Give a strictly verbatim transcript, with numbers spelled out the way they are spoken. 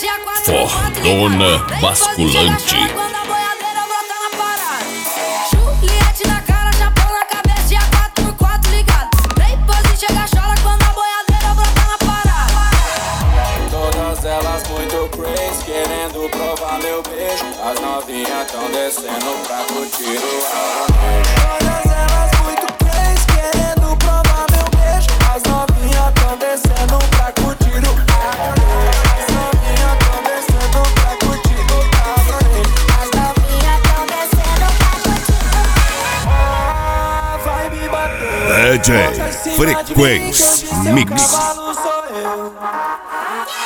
Fordona basculante. Juliette na cara, chapão na cabeça e a quatro por quatro ligado. Depois chega a chola quando a boiadeira brota na parada. Todas elas muito crazy, querendo provar meu beijo. As novinhas tão descendo pra curtir o ar. Todas elas muito crazy, querendo provar meu beijo. As novinhas tão descendo pra curtir o ar. As novinhas tão descendo pra curtir o ar. As novinhas tão descendo pra curtir o Ah, vai me bater. D J Frequência Mix. Cavalo sou eu.